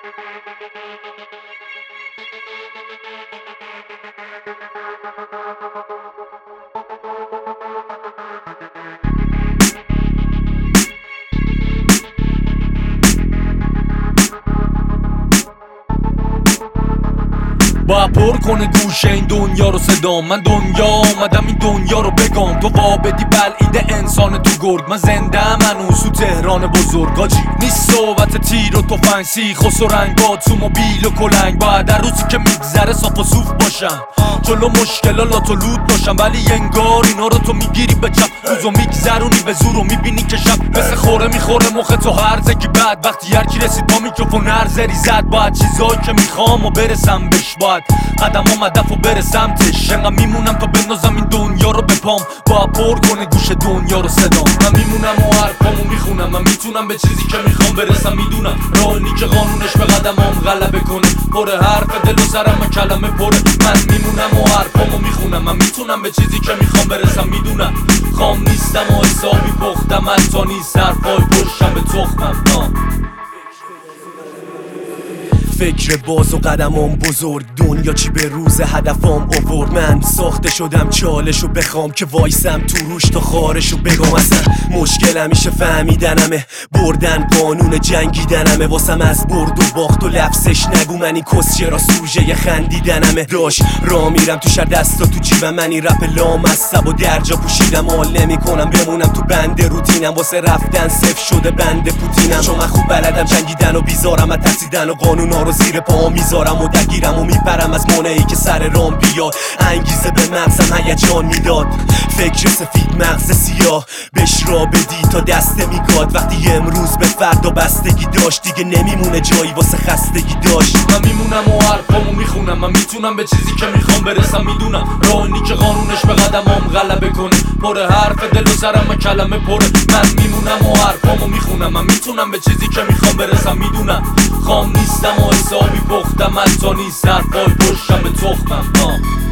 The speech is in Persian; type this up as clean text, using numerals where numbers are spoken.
با پر کنه گوشه این دنیا رو صدام. من دنیا آمدم این دنیا رو بگم. تو وابدی بلعیده انسان تو گرگ. من زنده هنوز تو تهران بزرگاجی. نیست صحبت تیر و تفنگ سیخ و سرنگ با اتومبیل و کلنگ. باید در روزی که میگذره صاف و صوف باشم، جلو مشکلا لات و لوت باشم. ولی انگار اینا رو تو میگیری به چپ، روزو میگذرونی به زور و میبینی که شب مثل خوره میخوره مخ تو هرزه که بعد وقتی هر کی رسید با میکروفون هرزری زد. باید چیزایی که میخوام و برسم بهش، باید قدمام هدف و برسم تش. انقدر میمونم تا بندازم این دنیا رو به پام. باید پر کنه گوش دنیا رو صدام. من میمونم و حرفامو میخونم. من میتونم به چیزی که میخوام برسم. میدونم راهی که قانونش به قدمام غلبه کنه. پر حرف دل و سرم کلمه پره. من میمونم و حرفامو میخونم. من میتونم به چیزی که میخوام برسم. میدونم خام نیستم و حسابی پختم. حتی نیست حرفای پشتم به تخمم. فکر باز و قدمام بزرگ، دنیا چی به روز هدفام آورد. من ساخته شدم چالشو بخوام که وایسم تو روش تا خارشو بگم. اصلا مشکل همیشه فهمیدنمه، بردن قانون جنگیدنمه. واسم از برد و باخت و لفظش نگو، من این کسچه را سوژه خندیدنمه. داش را میرم تو شهر دستا تو جیبم، من این رپ لامصب و درجا پوشیدم. حال نمیکنم بمونم تو بند روتینم، واسه رفتن صفر شده بند پوتینم. چون من خوب بلدم جنگیدن و بیزارم از ترسیدن و قانونا رو زیر پا میذارم و درگیرم و میپرم از مانعی که سر رام بیاد. انگیزه به مغزم هیجان میداد، فکر سفید مغز سیاه بهش را بدی تا دسته میگاد. وقتی امروز به فردا بستگی داشت، دیگه نمیمونه جایی واسه خستگی داشت. من میمونم و حرفامو میخونم. من میتونم به چیزی که میخوام برسم. میدونم راهی که قانونش به قدمام غلبه کنه. پر حرف دل و سرم کلمه پره. من میمونم و حرفامو میخونم. من میتونم به چیزی که میخوام برسم. میدونم خام نیستم و حسابی پختم. حتی نیست حرفای پشتم به تخمم.